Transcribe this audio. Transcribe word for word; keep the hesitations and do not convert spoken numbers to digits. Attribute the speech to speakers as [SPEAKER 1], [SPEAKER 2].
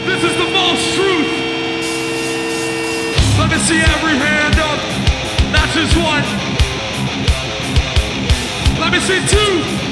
[SPEAKER 1] This is the most truth. Let me see every hand up. That's just one. Let me see two.